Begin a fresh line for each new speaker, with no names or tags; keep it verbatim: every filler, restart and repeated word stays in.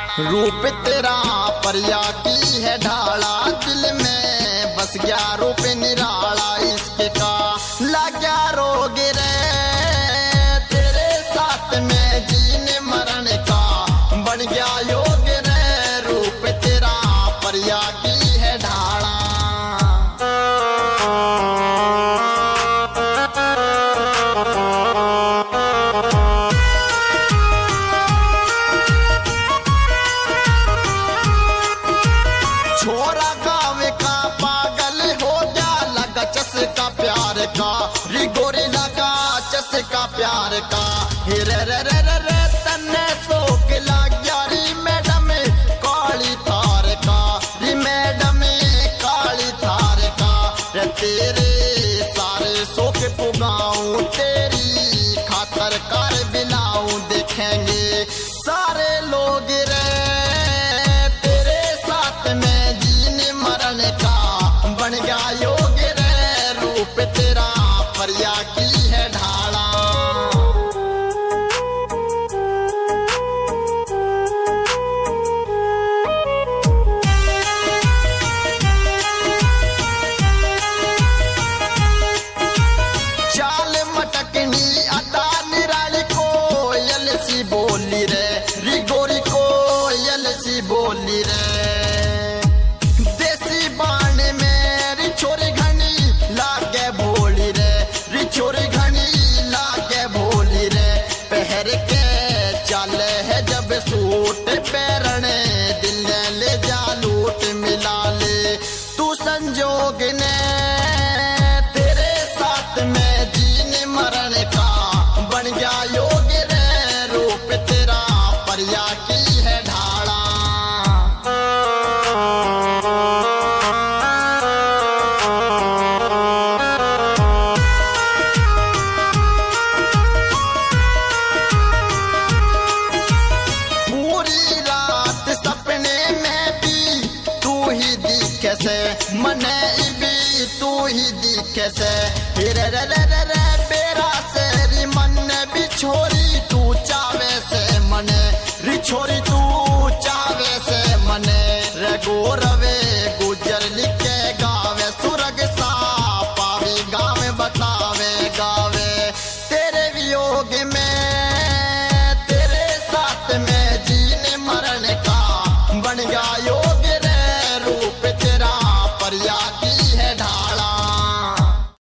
रूप तेरा परिया की है ढाला, दिल में बस गया रूप निराला, इसके का लगा रोग रे तेरे साथ में जीने मरण का बन गया योग रे, रूप तेरा परिया की है ढाला। छोरा गाँव का पागल हो गया, लगा चस्का प्यार का, रिगोरी लगा चस्का प्यार का, हिरे रे रे रे रे तन्ने सोक लग्या री मैडम काली थार का, री मैडम काली थार का, रे तेरे सारे सोक पुगाऊं तेरी खातर कर बिलाऊं, देखेंगे सारे लोग रे बन गया योग रे, रूप तेरा परिया की है ढाला। चाल मटकनी अदा निराली कोयल सी बोली रे, रिगोरी कोयल सी बोली रे, छोरी घनी लागे भोली रे, रिछोरी घनी लागे भोली रे, पहर के चले है जब सूट पैरने दिल ले जा लूट मिला ले, तू संजोग ने तेरे साथ में जीने मरण का बन गया योग रे, रूप तेरा परिया की है ढाला। कैसे मने भी तू ही दिखे से, रे रे रे रे